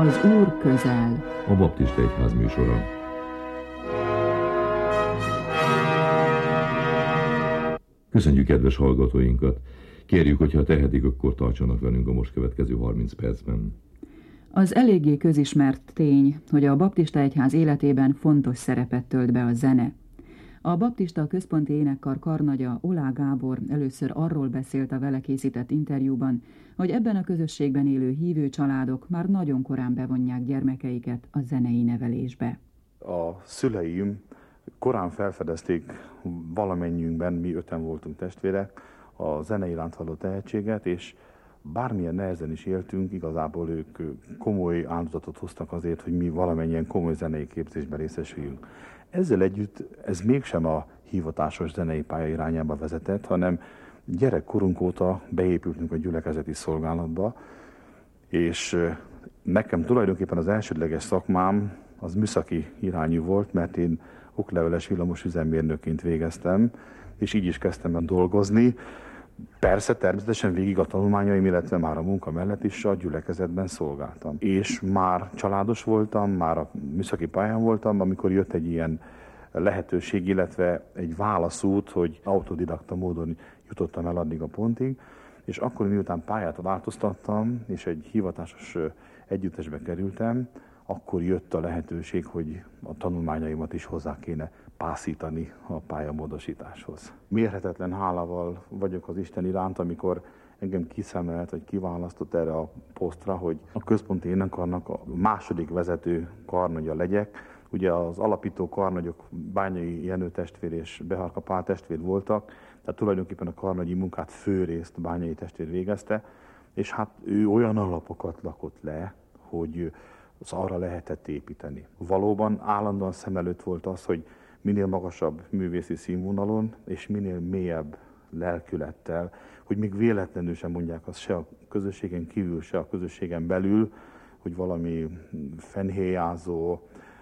Az Úr közel. A Baptista Egyház műsora. Köszönjük kedves hallgatóinkat! Kérjük, hogyha tehetik, akkor tartsanak velünk a most következő 30 percben. Az eléggé közismert tény, hogy a Baptista Egyház életében fontos szerepet tölt be a zene. A Baptista Központi Énekkar karnagya Olá Gábor először arról beszélt a vele készített interjúban, hogy ebben a közösségben élő hívő családok már nagyon korán bevonják gyermekeiket a zenei nevelésbe. A szüleim korán felfedezték valamennyiünkben, mi 5-en voltunk testvérek, a zene iránt való tehetséget, és bármilyen nehezen is éltünk, igazából ők komoly áldozatot hoztak azért, hogy mi valamennyien komoly zenei képzésben részesüljünk. Ezzel együtt ez mégsem a hivatásos zenei pálya irányába vezetett, hanem gyerekkorunk óta beépültünk a gyülekezeti szolgálatba, és nekem tulajdonképpen az elsődleges szakmám az műszaki irányú volt, mert én okleveles villamos üzemmérnökként végeztem, és így is kezdtem el dolgozni. Persze, természetesen végig a tanulmányaim, illetve már a munka mellett is a gyülekezetben szolgáltam. És már családos voltam, már a műszaki pályán voltam, amikor jött egy ilyen lehetőség, illetve egy válaszút, hogy autodidakta módon jutottam el addig a pontig, és akkor miután pályát változtattam, és egy hivatásos együttesbe kerültem, akkor jött a lehetőség, hogy a tanulmányaimat is hozzá kéne pászítani a pályamódosításhoz. Mérhetetlen hálával vagyok az Isten iránt, amikor engem kiszemelt, vagy kiválasztott erre a posztra, hogy a központi énekkarnak a második vezető karnagya legyek. Ugye az alapító karnagyok Bányai Jenő testvér és Beharka Pál testvér voltak, tehát tulajdonképpen a karnagyi munkát főrészt Bányai testvér végezte, és hát ő olyan alapokat lakott le, hogy az arra lehetett építeni. Valóban állandóan szem előtt volt az, hogy minél magasabb művészi színvonalon, és minél mélyebb lelkülettel, hogy még véletlenül sem mondják azt se a közösségen kívül, se a közösségen belül, hogy valami fenhéjázó,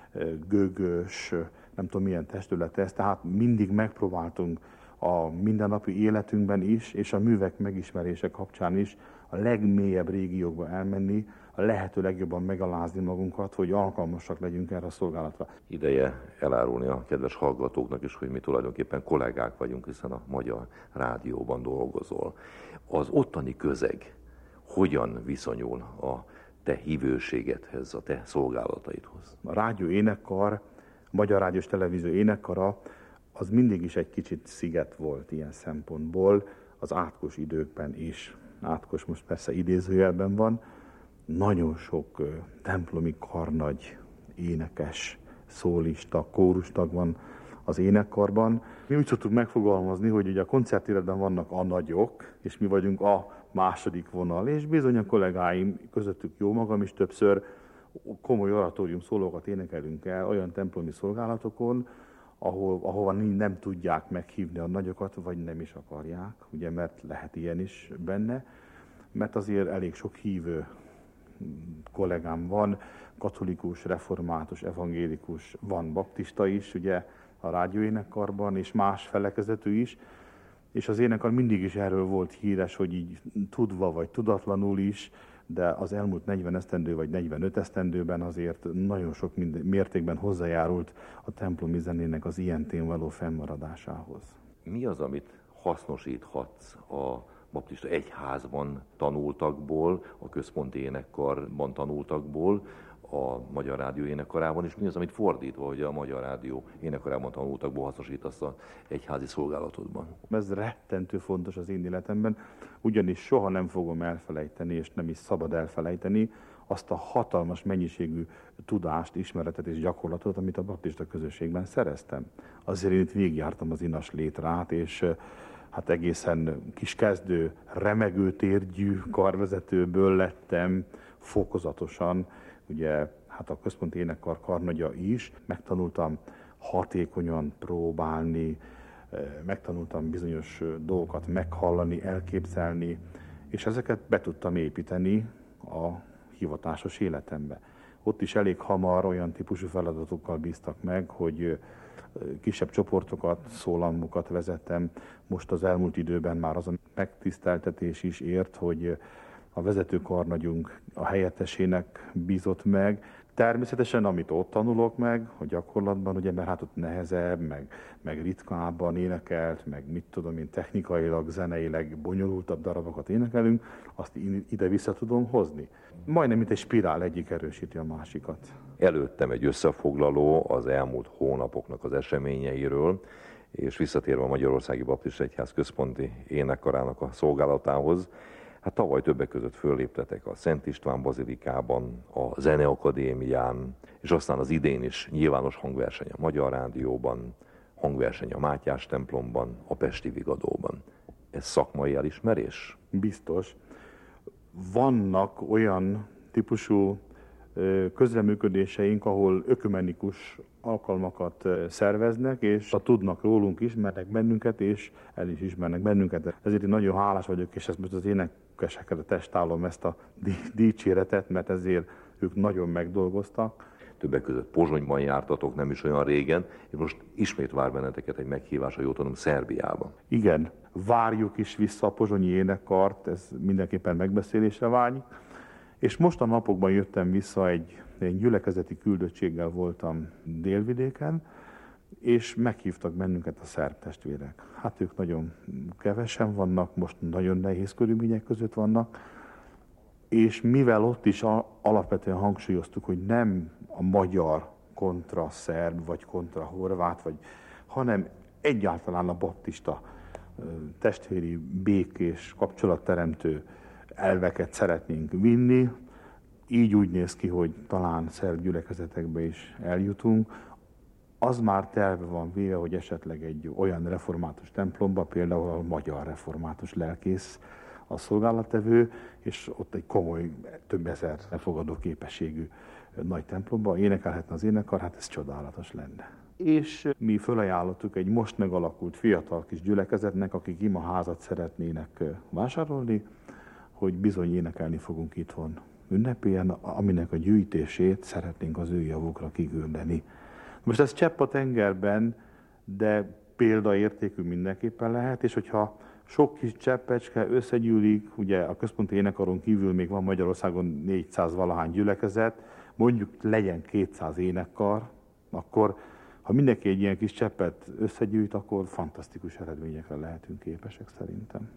gőgös, nem tudom milyen testület ez, tehát mindig megpróbáltunk a mindennapi életünkben is, és a művek megismerése kapcsán is a legmélyebb régiókba elmenni, a lehető legjobban megalázni magunkat, hogy alkalmasak legyünk erre a szolgálatra. Ideje elárulni a kedves hallgatóknak is, hogy mi tulajdonképpen kollégák vagyunk, hiszen a Magyar Rádióban dolgozol. Az ottani közeg hogyan viszonyul a te hívőségedhez, a te szolgálataidhoz? A rádió énekkar, Magyar Rádiós Televízió énekkara, az mindig is egy kicsit sziget volt ilyen szempontból, az átkos időkben is. Átkos most persze idézőjelben van. Nagyon sok templomi karnagy, énekes, szólista, kórustag van az énekkarban. Mi úgy szoktuk megfogalmazni, hogy ugye a koncertéletben vannak a nagyok, és mi vagyunk a második vonal, és bizony a kollégáim, közöttük jó magam is többször komoly oratórium szólókat énekelünk el olyan templomi szolgálatokon, ahova nem tudják meghívni a nagyokat, vagy nem is akarják, ugye, mert lehet ilyen is benne, mert azért elég sok hívő kollégám van, katolikus, református, evangélikus, van baptista is, ugye a rádióénekkarban, és más felekezetű is, és az énekkar mindig is erről volt híres, hogy így tudva vagy tudatlanul is, de az elmúlt 40 esztendő vagy 45 esztendőben azért nagyon sok mértékben hozzájárult a templomi zenének az ilyentén való fennmaradásához. Mi az, amit hasznosíthatsz a Baptista Egyházban tanultakból, a központi énekkarban tanultakból, a Magyar Rádió énekkarában, és mi az, amit fordítva, hogy a Magyar Rádió énekkarában tanultakból hasznosítasz az egyházi szolgálatodban? Ez rettentő fontos az én életemben, ugyanis soha nem fogom elfelejteni, és nem is szabad elfelejteni azt a hatalmas mennyiségű tudást, ismeretet és gyakorlatot, amit a baptista közösségben szereztem. Azért én itt végigjártam az inas létrát, és hát egészen kiskezdő, remegő térgyű karvezetőből lettem fokozatosan, ugye hát a központi énekkar karnagya is, megtanultam hatékonyan próbálni, megtanultam bizonyos dolgokat meghallani, elképzelni, és ezeket be tudtam építeni a hivatásos életembe. Ott is elég hamar olyan típusú feladatokkal bíztak meg, hogy kisebb csoportokat, szólamokat vezettem. Most az elmúlt időben már az a megtiszteltetés is ért, hogy a vezetőkarnagyunk a helyettesének bízott meg. Természetesen, amit ott tanulok meg, a gyakorlatban, ugye, mert hát ott nehezebb, meg ritkábban énekelt, meg mit tudom én, technikailag, zeneileg bonyolultabb darabokat énekelünk, azt ide vissza tudom hozni. Majdnem, mint egy spirál, egyik erősíti a másikat. Előttem egy összefoglaló az elmúlt hónapoknak az eseményeiről, és visszatérve a Magyarországi Baptista Egyház központi énekkarának a szolgálatához, hát tavaly többek között fölléptetek a Szent István bazilikában, a Zeneakadémián, és aztán az idén is nyilvános hangverseny a Magyar Rádióban, hangverseny a Mátyás templomban, a Pesti Vigadóban. Ez szakmai elismerés? Biztos. Vannak olyan típusú közreműködéseink, ahol ökumenikus alkalmakat szerveznek, és tudnak rólunk, ismernek bennünket, és el is ismernek bennünket. Ezért én nagyon hálás vagyok, és ezt most az énekesekre testálom ezt a dicséretet, mert ezért ők nagyon megdolgoztak. Többek között Pozsonyban jártatok nem is olyan régen, és most ismét vár benneteket egy meghívás, ha jól tudom, Szerbiában. Igen, várjuk is vissza a pozsonyi énekkart, ez mindenképpen megbeszélésre válik. És most a napokban jöttem vissza, egy gyülekezeti küldöttséggel voltam Délvidéken, és meghívtak bennünket a szerb testvérek. Hát ők nagyon kevesen vannak, most nagyon nehéz körülmények között vannak, és mivel ott is alapvetően hangsúlyoztuk, hogy nem a magyar kontra szerb, vagy kontra horvát, hanem egyáltalán a baptista testvéri, békés, kapcsolatteremtő elveket szeretnénk vinni. Így úgy néz ki, hogy talán szerb gyülekezetekbe is eljutunk. Az már terve van véve, hogy esetleg egy olyan református templomba, például a magyar református lelkész a szolgálattevő, és ott egy komoly, több ezer befogadó képességű nagy templomba énekelhetne az énekkar, hát ez csodálatos lenne. És mi felajánlottuk egy most megalakult fiatal kis gyülekezetnek, akik imaházat szeretnének vásárolni, hogy bizony énekelni fogunk itthon ünnepélyen, aminek a gyűjtését szeretnénk az ő javukra kiküldeni. Most ez csepp a tengerben, de példaértékű mindenképpen lehet, és hogyha sok kis cseppecske összegyűlik, ugye a központi énekkaron kívül még van Magyarországon 400 valahány gyülekezet, mondjuk legyen 200 énekkar, akkor ha mindenki egy ilyen kis cseppet összegyűjt, akkor fantasztikus eredményekre lehetünk képesek szerintem.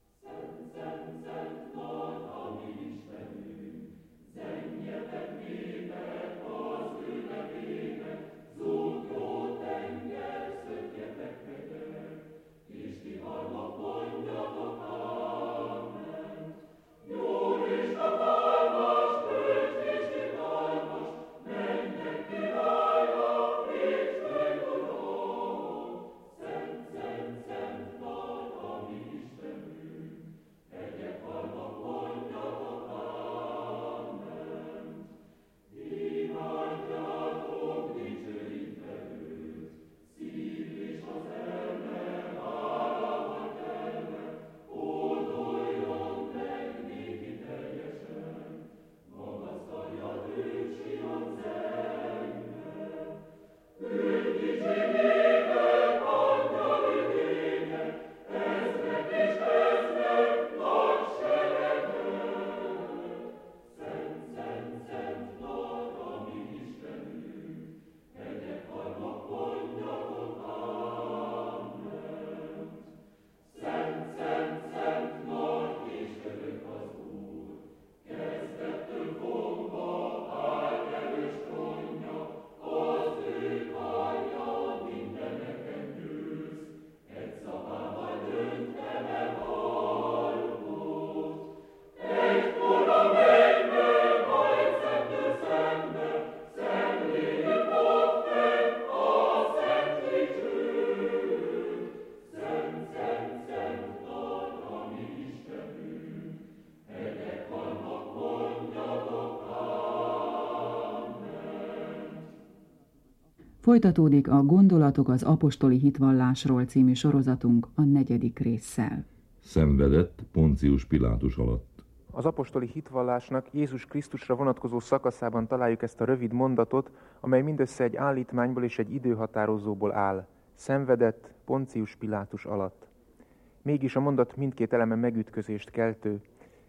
Folytatódik a Gondolatok az apostoli hitvallásról című sorozatunk a 4. résszel. Szenvedett Poncius Pilátus alatt. Az apostoli hitvallásnak Jézus Krisztusra vonatkozó szakaszában találjuk ezt a rövid mondatot, amely mindössze egy állítmányból és egy időhatározóból áll. Szenvedett Poncius Pilátus alatt. Mégis a mondat mindkét eleme megütközést keltő.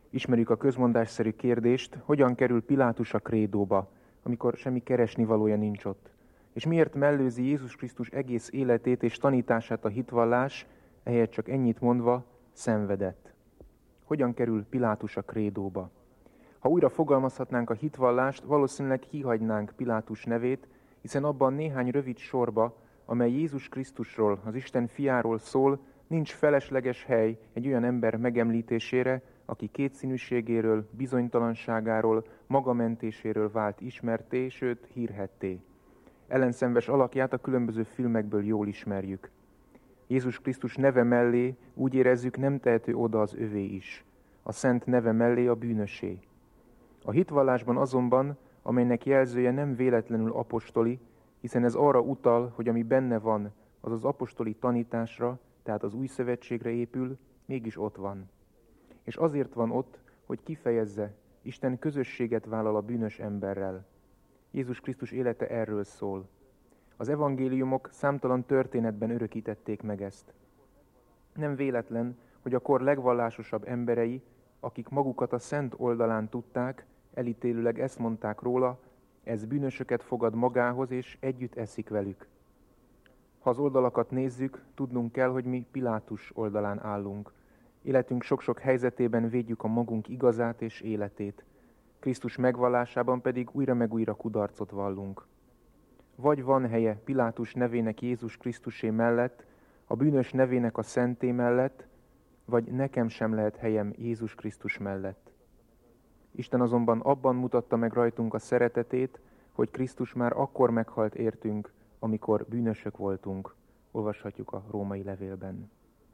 Ismerjük a közmondásszerű kérdést, hogyan kerül Pilátus a krédóba, amikor semmi keresnivalója nincs ott. És miért mellőzi Jézus Krisztus egész életét és tanítását a hitvallás, ehelyett csak ennyit mondva, szenvedett. Hogyan kerül Pilátus a krédóba? Ha újra fogalmazhatnánk a hitvallást, valószínűleg kihagynánk Pilátus nevét, hiszen abban néhány rövid sorba, amely Jézus Krisztusról, az Isten fiáról szól, nincs felesleges hely egy olyan ember megemlítésére, aki kétszínűségéről, bizonytalanságáról, magamentéséről vált ismerté, sőt hírhetté. Ellenszenves alakját a különböző filmekből jól ismerjük. Jézus Krisztus neve mellé úgy érezzük, nem tehető oda az övé is. A szent neve mellé a bűnösé. A hitvallásban azonban, amelynek jelzője nem véletlenül apostoli, hiszen ez arra utal, hogy ami benne van, az az apostoli tanításra, tehát az új szövetségre épül, mégis ott van. És azért van ott, hogy kifejezze, Isten közösséget vállal a bűnös emberrel. Jézus Krisztus élete erről szól. Az evangéliumok számtalan történetben örökítették meg ezt. Nem véletlen, hogy a kor legvallásosabb emberei, akik magukat a szent oldalán tudták, elítélőleg ezt mondták róla, ez bűnösöket fogad magához, és együtt eszik velük. Ha az oldalakat nézzük, tudnunk kell, hogy mi Pilátus oldalán állunk. Életünk sok-sok helyzetében védjük a magunk igazát és életét. Krisztus megvallásában pedig újra meg újra kudarcot vallunk. Vagy van helye Pilátus nevének Jézus Krisztusé mellett, a bűnös nevének a szenté mellett, vagy nekem sem lehet helyem Jézus Krisztus mellett. Isten azonban abban mutatta meg rajtunk a szeretetét, hogy Krisztus már akkor meghalt értünk, amikor bűnösök voltunk. Olvashatjuk a római levélben.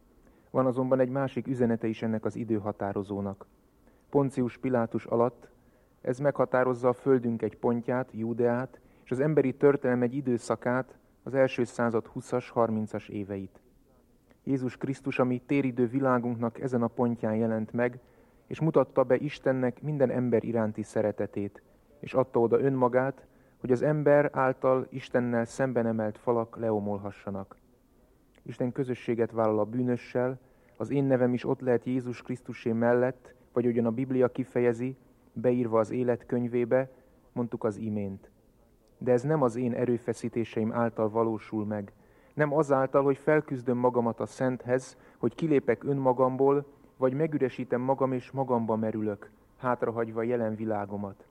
Van azonban egy másik üzenete is ennek az időhatározónak. Poncius Pilátus alatt ez meghatározza a földünk egy pontját, Júdeát, és az emberi történelem egy időszakát, az első század 20-as, 30-as éveit. Jézus Krisztus, ami téridő világunknak ezen a pontján jelent meg, és mutatta be Istennek minden ember iránti szeretetét, és adta oda önmagát, hogy az ember által Istennel szemben emelt falak leomolhassanak. Isten közösséget vállal a bűnössel, az én nevem is ott lehet Jézus Krisztusé mellett, vagy ugyan a Biblia kifejezi, beírva az élet könyvébe, mondtuk az imént. De ez nem az én erőfeszítéseim által valósul meg. Nem azáltal, hogy felküzdöm magamat a Szenthez, hogy kilépek önmagamból, vagy megüresítem magam és magamba merülök, hátrahagyva jelen világomat.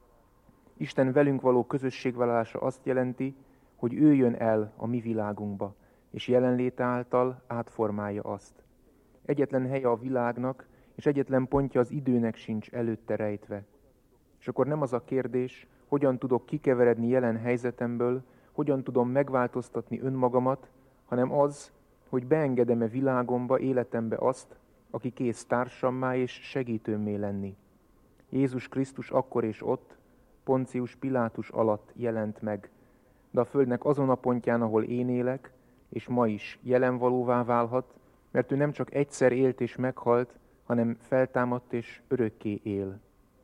Isten velünk való közösségvállalása azt jelenti, hogy ő jön el a mi világunkba, és jelenléte által átformálja azt. Egyetlen helye a világnak, és egyetlen pontja az időnek sincs előtte rejtve. És akkor nem az a kérdés, hogyan tudok kikeveredni jelen helyzetemből, hogyan tudom megváltoztatni önmagamat, hanem az, hogy beengedem-e világomba, életembe azt, aki kész társammá és segítőmmé lenni. Jézus Krisztus akkor és ott, Poncius Pilátus alatt jelent meg, de a földnek azon a pontján, ahol én élek, és ma is jelenvalóvá válhat, mert ő nem csak egyszer élt és meghalt, hanem feltámadt és örökké él.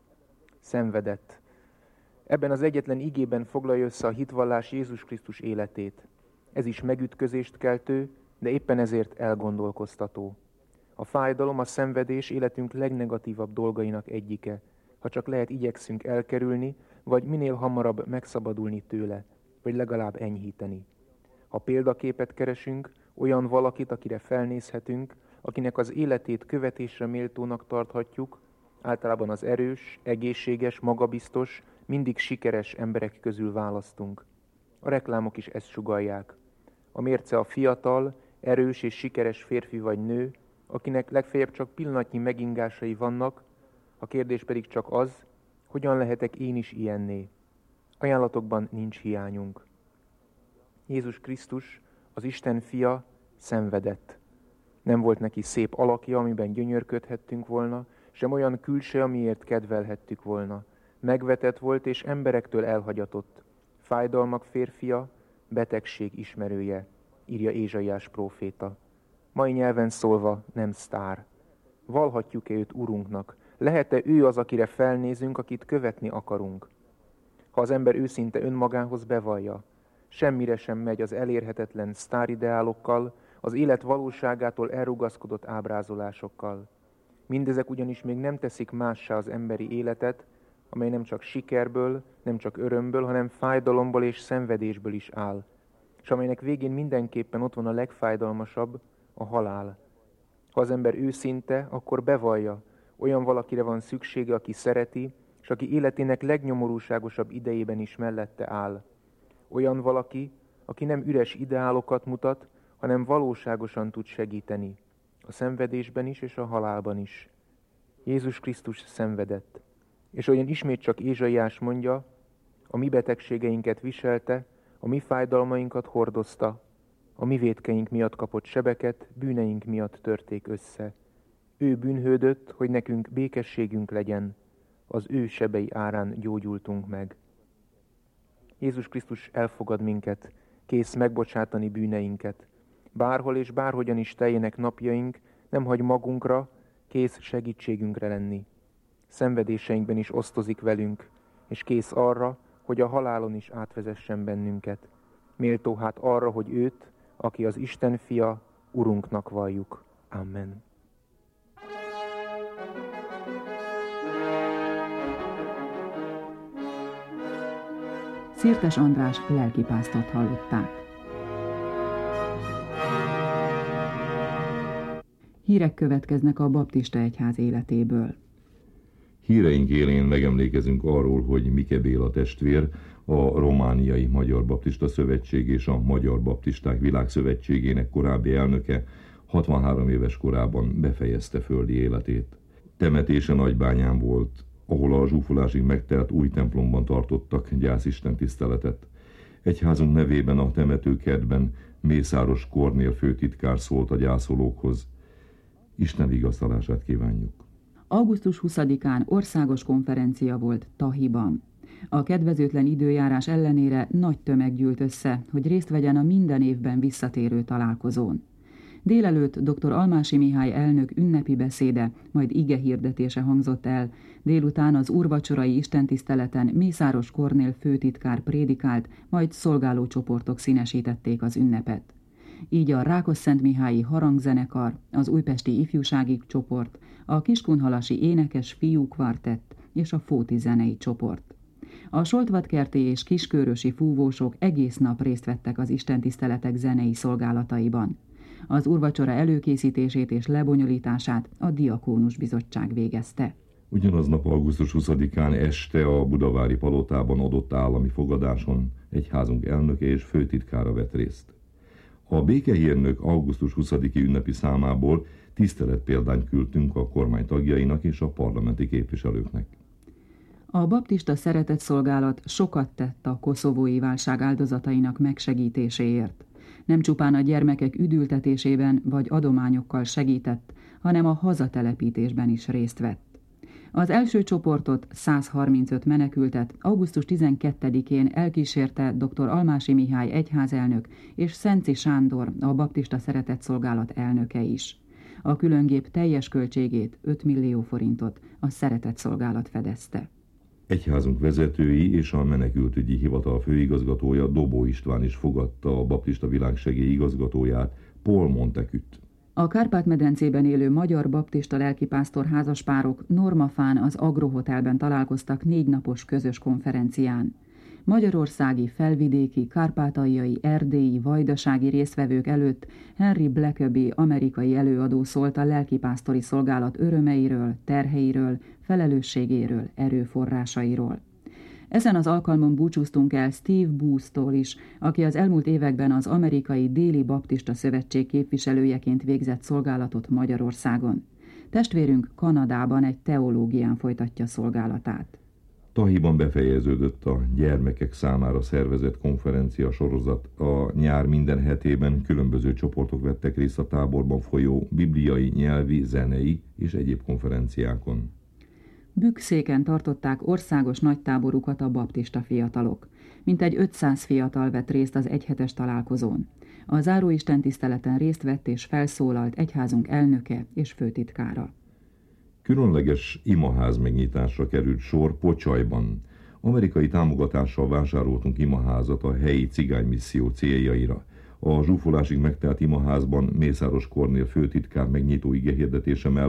Szenvedett. Ebben az egyetlen igében foglalja össze a hitvallás Jézus Krisztus életét. Ez is megütközést keltő, de éppen ezért elgondolkoztató. A fájdalom, a szenvedés életünk legnegatívabb dolgainak egyike. Ha csak lehet, igyekszünk elkerülni, vagy minél hamarabb megszabadulni tőle, vagy legalább enyhíteni. Ha példaképet keresünk, olyan valakit, akire felnézhetünk, akinek az életét követésre méltónak tarthatjuk, általában az erős, egészséges, magabiztos, mindig sikeres emberek közül választunk. A reklámok is ezt sugallják. A mérce a fiatal, erős és sikeres férfi vagy nő, akinek legfeljebb csak pillanatnyi megingásai vannak, a kérdés pedig csak az, hogyan lehetek én is ilyenné. Ajánlatokban nincs hiányunk. Jézus Krisztus, az Isten fia, szenvedett. Nem volt neki szép alakja, amiben gyönyörködhettünk volna, sem olyan külse, amiért kedvelhettük volna. Megvetett volt és emberektől elhagyatott. Fájdalmak férfia, betegség ismerője, írja Ézsaiás próféta. Mai nyelven szólva nem sztár. Vallhatjuk-e őt Urunknak? Lehet-e ő az, akire felnézünk, akit követni akarunk? Ha az ember őszinte önmagához bevallja, semmire sem megy az elérhetetlen sztárideálokkal, az élet valóságától elrugaszkodott ábrázolásokkal. Mindezek ugyanis még nem teszik mássá az emberi életet, amely nem csak sikerből, nem csak örömből, hanem fájdalomból és szenvedésből is áll, és amelynek végén mindenképpen ott van a legfájdalmasabb, a halál. Ha az ember őszinte, akkor bevallja, olyan valakire van szüksége, aki szereti, és aki életének legnyomorúságosabb idejében is mellette áll. Olyan valaki, aki nem üres ideálokat mutat, hanem valóságosan tud segíteni, a szenvedésben is és a halálban is. Jézus Krisztus szenvedett, és olyan ismét csak Ézsaiás mondja, a mi betegségeinket viselte, a mi fájdalmainkat hordozta, a mi vétkeink miatt kapott sebeket, bűneink miatt törték össze. Ő bűnhődött, hogy nekünk békességünk legyen, az ő sebei árán gyógyultunk meg. Jézus Krisztus elfogad minket, kész megbocsátani bűneinket. Bárhol és bárhogyan is teljenek napjaink, nem hagy magunkra, kész segítségünkre lenni. Szenvedéseinkben is osztozik velünk, és kész arra, hogy a halálon is átvezessen bennünket. Méltó hát arra, hogy őt, aki az Isten fia, Urunknak valljuk. Amen. Szirtes András lelkipásztort hallották. Hírek következnek a baptista egyház életéből. Híreink élén megemlékezünk arról, hogy Mike Béla testvér, a Romániai Magyar Baptista Szövetség és a Magyar Baptisták Világszövetségének korábbi elnöke 63 éves korában befejezte földi életét. Temetése Nagybányán volt, ahol a zsúfolásig megtelt új templomban tartottak gyászisten tiszteletet. Egyházunk nevében a temetőkertben Mészáros Kornél főtitkár szólt a gyászolókhoz. Isten vigasztalását kívánjuk. Augusztus 20-án országos konferencia volt Tahiban. A kedvezőtlen időjárás ellenére nagy tömeg gyűlt össze, hogy részt vegyen a minden évben visszatérő találkozón. Délelőtt dr. Almási Mihály elnök ünnepi beszéde, majd ige hirdetése hangzott el, délután az úrvacsorai istentiszteleten Mészáros Kornél főtitkár prédikált, majd szolgálócsoportok színesítették az ünnepet. Így a Rákosszentmihályi Harangzenekar, az Újpesti Ifjúsági Csoport, a Kiskunhalasi Énekes Fiú Kvartett és a Fóti Zenei Csoport. A Soltvatkerti és Kiskörösi fúvósok egész nap részt vettek az istentiszteletek zenei szolgálataiban. Az úrvacsora előkészítését és lebonyolítását a Diakónus Bizottság végezte. Ugyanaznap augusztus 20-án este a Budavári Palotában adott állami fogadáson egyházunk elnöke és főtitkára vett részt. A békehírnök augusztus 20-i ünnepi számából tiszteletpéldányt küldtünk a kormány tagjainak és a parlamenti képviselőknek. A baptista szeretetszolgálat sokat tett a koszovói válság áldozatainak megsegítéséért. Nem csupán a gyermekek üdültetésében vagy adományokkal segített, hanem a hazatelepítésben is részt vett. Az első csoportot, 135 menekültet augusztus 12-én elkísérte dr. Almási Mihály egyházelnök és Szenci Sándor, a baptista szeretetszolgálat elnöke is. A különgép teljes költségét, 5 millió forintot a szeretetszolgálat fedezte. Egyházunk vezetői és a menekültügyi hivatal főigazgatója Dobó István is fogadta a baptista világsegély igazgatóját, Paul Monteküt. A Kárpát-medencében élő magyar baptista lelkipásztor házaspárok Normafán az Agrohotelben találkoztak 4 napos közös konferencián. Magyarországi, felvidéki, kárpátaljai, erdélyi, vajdasági résztvevők előtt Henry Blackaby amerikai előadó szólt a lelkipásztori szolgálat örömeiről, terheiről, felelősségéről, erőforrásairól. Ezen az alkalmon búcsúztunk el Steve Booth-tól is, aki az elmúlt években az amerikai Déli Baptista Szövetség képviselőjeként végzett szolgálatot Magyarországon. Testvérünk Kanadában egy teológián folytatja szolgálatát. Tahiban befejeződött a gyermekek számára szervezett konferencia sorozat. A nyár minden hetében különböző csoportok vettek részt a táborban folyó bibliai, nyelvi, zenei és egyéb konferenciákon. Bükszéken tartották országos nagytáborukat a baptista fiatalok. Mintegy 500 fiatal vett részt az egyhetes találkozón. A záróistentiszteleten részt vett és felszólalt egyházunk elnöke és főtitkára. Különleges imaház megnyitásra került sor Pocsajban. Amerikai támogatással vásároltunk imaházat a helyi cigánymisszió céljaira. A zsúfolásig megtelt imaházban Mészáros Kornél főtitkár megnyitó igehirdetése mellett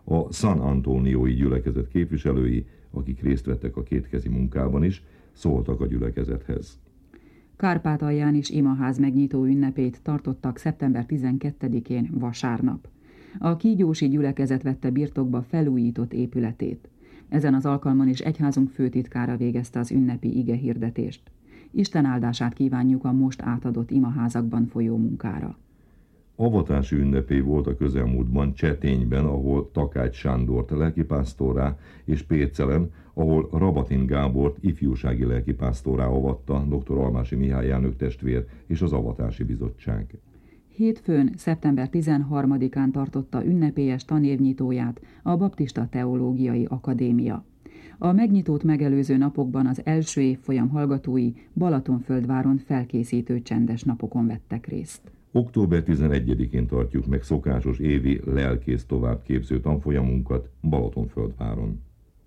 a San Antoniói gyülekezet képviselői, akik részt vettek a kétkezi munkában is, szóltak a gyülekezethez. Kárpátalján is imaház megnyitó ünnepét tartottak szeptember 12-én vasárnap. A kígyósi gyülekezet vette birtokba felújított épületét. Ezen az alkalmon is egyházunk főtitkára végezte az ünnepi igehirdetést. Isten áldását kívánjuk a most átadott imaházakban folyó munkára. Avatási ünnepé volt a közelmúltban Csetényben, ahol Takács Sándort lelkipásztorrá, és Pécelen, ahol Rabatin Gábort ifjúsági lelkipásztorrá avatta dr. Almási Mihály elnök testvér és az Avatási Bizottság. Hétfőn, szeptember 13-án tartotta ünnepélyes tanévnyitóját a Baptista Teológiai Akadémia. A megnyitót megelőző napokban az első évfolyam hallgatói Balatonföldváron felkészítő csendes napokon vettek részt. Október 11-én tartjuk meg szokásos évi lelkész továbbképző tanfolyamunkat Balatonföldváron.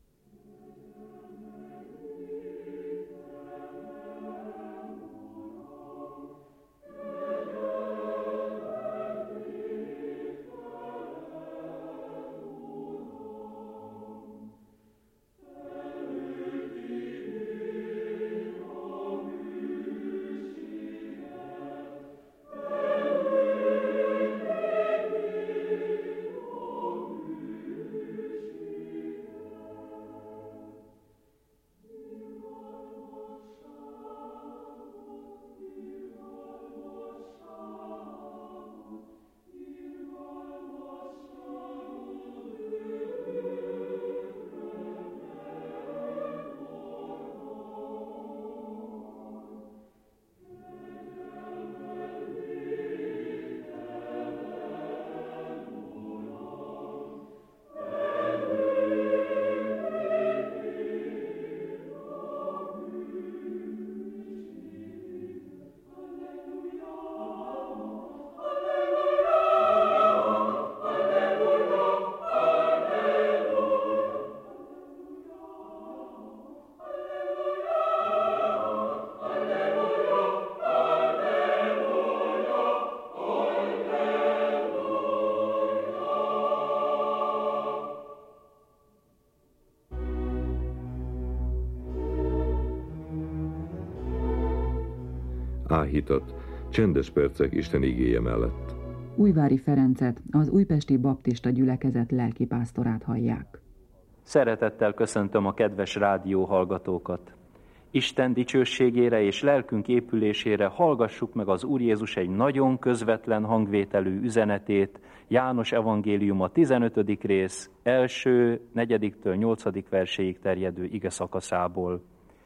Áhítat, csendes percek Isten igéje mellett. Újvári Ferencet, az Újpesti Baptista Gyülekezet lelkipásztorát hallják. Szeretettel köszöntöm a kedves rádió hallgatókat. Isten dicsőségére és lelkünk épülésére hallgassuk meg az Úr Jézus egy nagyon közvetlen hangvételű üzenetét, János evangéliuma 15. rész, első, 4-től 8. verséig terjedő ige szakaszából.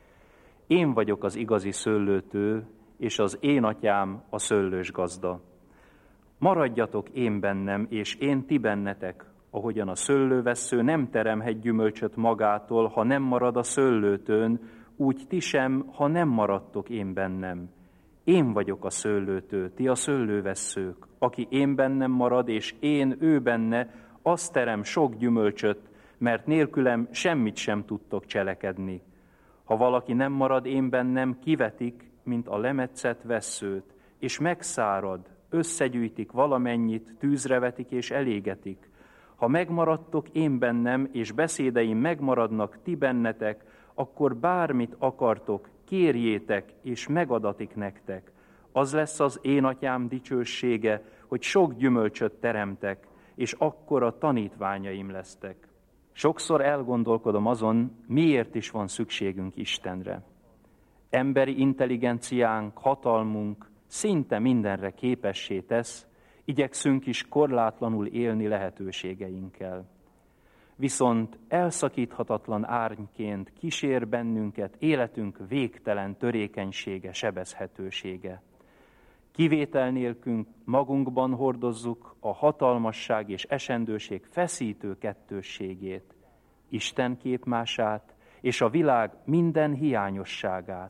Én vagyok az igazi szőlőtő, és az én atyám a szőlős gazda. Maradjatok én bennem, és én ti bennetek, ahogyan a szőlővessző nem teremhet gyümölcsöt magától, ha nem marad a szőlőtőn, úgy ti sem, ha nem maradtok én bennem. Én vagyok a szőlőtő, ti a szőlővesszők. Aki én bennem marad, és én ő benne, az terem sok gyümölcsöt, mert nélkülem semmit sem tudtok cselekedni. Ha valaki nem marad én bennem, kivetik, mint a lemetszett vesszőt, és megszárad, összegyűjtik valamennyit, tűzre vetik és elégetik. Ha megmaradtok én bennem, és beszédeim megmaradnak ti bennetek, akkor bármit akartok, kérjétek, és megadatik nektek. Az lesz az én atyám dicsősége, hogy sok gyümölcsöt teremtek, és akkor a tanítványaim lesztek. Sokszor elgondolkodom azon, miért is van szükségünk Istenre. Emberi intelligenciánk, hatalmunk szinte mindenre képessé tesz, igyekszünk is korlátlanul élni lehetőségeinkkel. Viszont elszakíthatatlan árnyként kísér bennünket életünk végtelen törékenysége, sebezhetősége. Kivétel nélkül magunkban hordozzuk a hatalmasság és esendőség feszítő kettősségét, Isten képmását és a világ minden hiányosságát.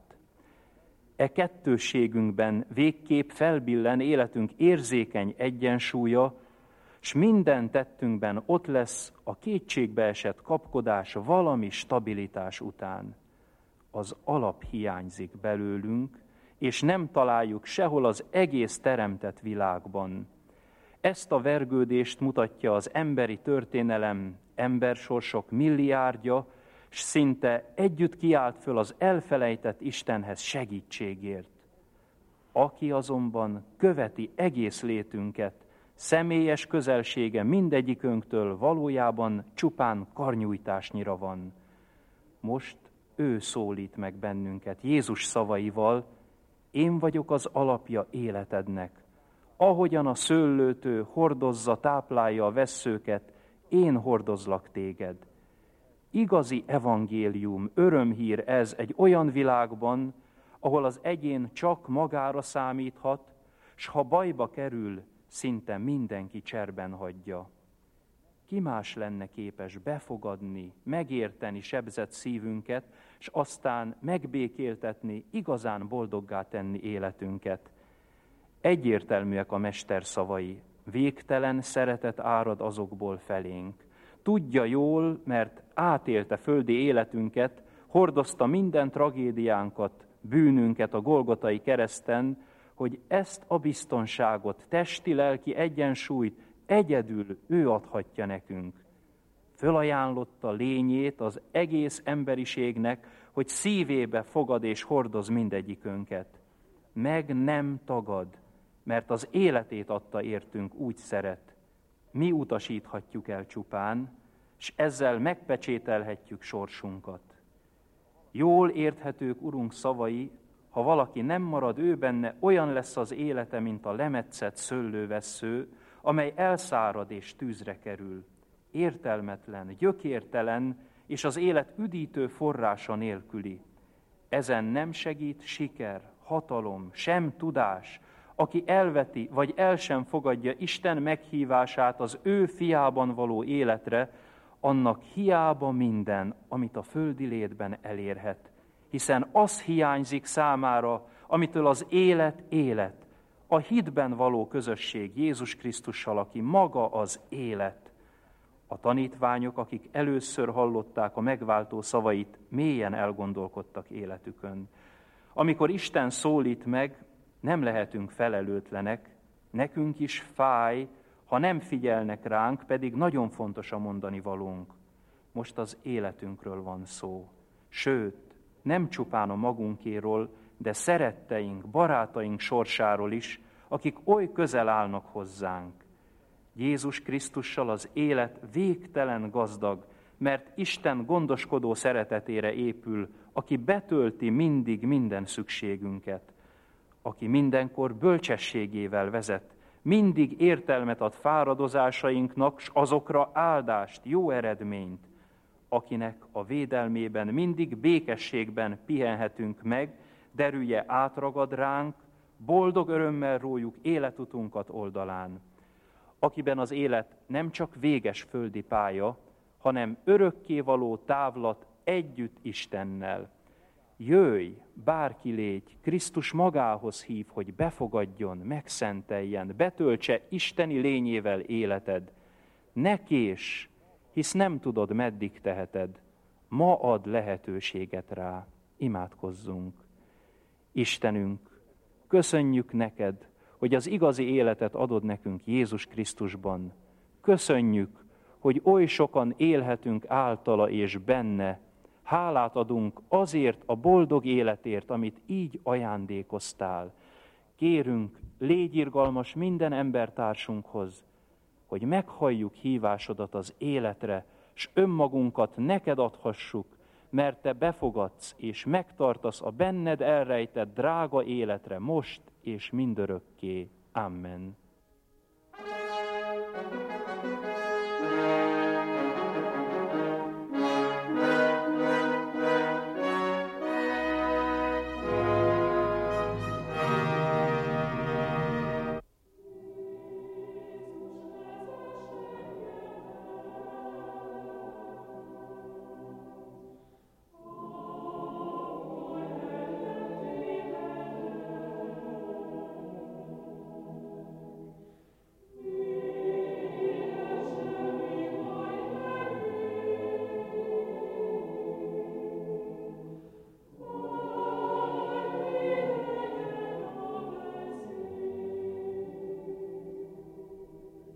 E kettősségünkben végképp felbillen életünk érzékeny egyensúlya, s minden tettünkben ott lesz a kétségbeesett kapkodás valami stabilitás után. Az alap hiányzik belőlünk, és nem találjuk sehol az egész teremtett világban. Ezt a vergődést mutatja az emberi történelem, embersorsok milliárdja, s szinte együtt kiált föl az elfelejtett Istenhez segítségért. Aki azonban követi egész létünket, személyes közelsége mindegyikünktől valójában csupán karnyújtásnyira van. Most ő szólít meg bennünket Jézus szavaival: én vagyok az alapja életednek. Ahogyan a szőlőtő hordozza, táplálja a vesszőket, én hordozlak téged. Igazi evangélium, örömhír ez egy olyan világban, ahol az egyén csak magára számíthat, s ha bajba kerül, szinte mindenki cserben hagyja. Ki más lenne képes befogadni, megérteni sebzett szívünket, s aztán megbékéltetni, igazán boldoggá tenni életünket? Egyértelműek a mester szavai, végtelen szeretet árad azokból felénk. Tudja jól, mert átélte földi életünket, hordozta minden tragédiánkat, bűnünket a Golgotai kereszten, hogy ezt a biztonságot, testi-lelki egyensúlyt egyedül ő adhatja nekünk. Fölajánlotta lényét az egész emberiségnek, hogy szívébe fogad és hordoz mindegyikünket. Meg nem tagad, mert az életét adta értünk, úgy szeret. Mi utasíthatjuk el csupán, s ezzel megpecsételhetjük sorsunkat. Jól érthetők Urunk szavai: ha valaki nem marad ő benne, olyan lesz az élete, mint a lemetszett szőlővessző, amely elszárad és tűzre kerül. Értelmetlen, gyökértelen, és az élet üdítő forrása nélküli. Ezen nem segít siker, hatalom, sem tudás. Aki elveti, vagy el sem fogadja Isten meghívását az ő fiában való életre, annak hiába minden, amit a földi létben elérhet. Hiszen az hiányzik számára, amitől az élet, a hitben való közösség Jézus Krisztussal, aki maga az élet. A tanítványok, akik először hallották a megváltó szavait, mélyen elgondolkodtak életükön. Amikor Isten szólít meg, nem lehetünk felelőtlenek, nekünk is fáj, ha nem figyelnek ránk, pedig nagyon fontos a mondani valónk. Most az életünkről van szó. Sőt, nem csupán a magunkéról, de szeretteink, barátaink sorsáról is, akik oly közel állnak hozzánk. Jézus Krisztussal az élet végtelen gazdag, mert Isten gondoskodó szeretetére épül, aki betölti mindig minden szükségünket, aki mindenkor bölcsességével vezet, mindig értelmet ad fáradozásainknak, s azokra áldást, jó eredményt, akinek a védelmében mindig békességben pihenhetünk meg, derűje átragad ránk, boldog örömmel rójuk életutunkat oldalán, akiben az élet nem csak véges földi pálya, hanem örökkévaló távlat együtt Istennel. Jöjj, bárki légy, Krisztus magához hív, hogy befogadjon, megszenteljen, betöltse isteni lényével életed. Ne kés, hisz nem tudod, meddig teheted. Ma ad lehetőséget rá. Imádkozzunk. Istenünk, köszönjük neked, hogy az igazi életet adod nekünk Jézus Krisztusban. Köszönjük, hogy oly sokan élhetünk általa és benne. Hálát adunk azért a boldog életért, amit így ajándékoztál. Kérünk, légy irgalmas minden embertársunkhoz, hogy meghalljuk hívásodat az életre, s önmagunkat neked adhassuk, mert te befogadsz és megtartasz a benned elrejtett drága életre most és mindörökké. Amen.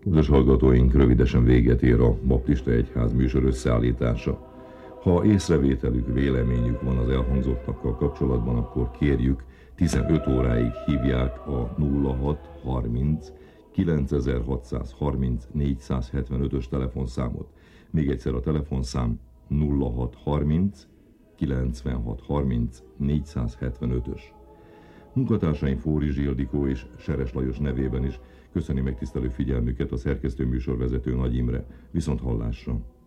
Kedves hallgatóink, rövidesen véget ér a Baptista Egyház műsor összeállítása. Ha észrevételük, véleményük van az elhangzottakkal kapcsolatban, akkor kérjük, 15 óráig hívják a 0630 9630 475-ös telefonszámot. Még egyszer a telefonszám 0630 9630 475-ös. Munkatársaim Fóri Zsildikó és Seres Lajos nevében is köszöni megtisztelő figyelmüket a szerkesztő műsorvezető Nagy Imre. Viszont hallásra!